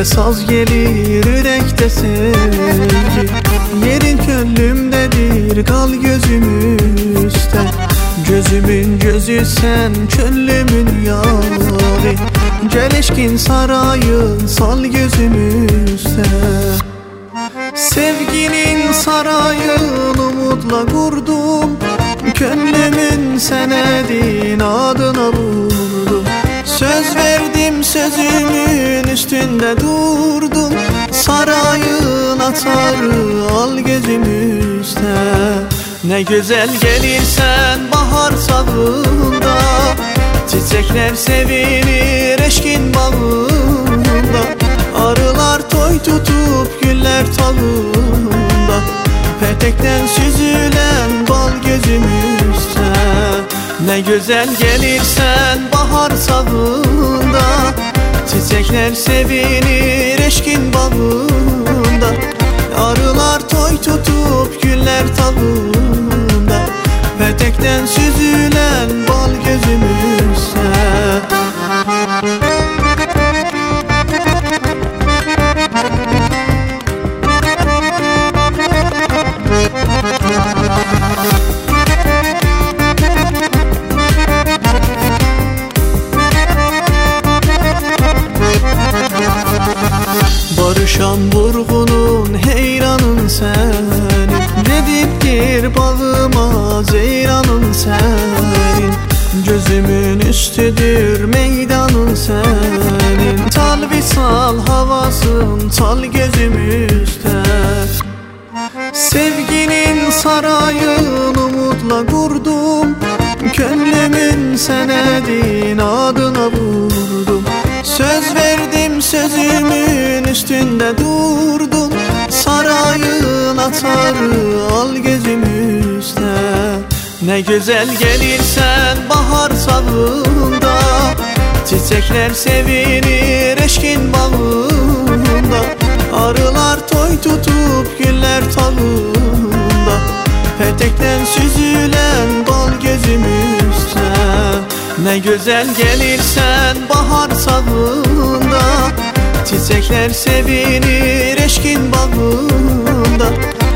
saz gelir yürekte sevgi. Yerin könlümdedir, kal gözümüzde. Gözümün gözü sen, könlümün yari. Gel eşkin sarayın, sal gözümüzde. Sevginin sarayını umutla kurdum. Gönlümün senedin adına vurdum. Söz verdim, sözümün üstünde durdum. Sarayın atarı al gözümüzde. Ne güzel gelirsen bahar sağında. Çiçekler sevinir eşkin bağında. Arılar toy tutup güller tağında. Petekten süzülen bal gözümüzde. Ne güzel gelirsen bahar sağında. Çiçekler sevinir eşkin bağında. Arılar toy tutup güller tağında. Petekten süzülen bal gözümüzde. Barışan vurgunun heyranın senin. Rediptir bağıma zeyranın senin. Gözümün üstüdür meydanın senin. Tal visal havasın tal gözümüzde. Sevginin sarayını umutla kurdum. Gönlümün senedin adına vurdum. Söz verdim, sözümün üstünde durdum. Sarayın atarı al gözümüzde. Ne güzel gelirsen bahar sağında. Çiçekler sevinir eşkin bağında. Arılar toy tutup güller tağında. Petekten süzülen bal gözümüzde. Ne güzel gelirsen bahar sağında. Çiçekler sevinir eşkin bağında.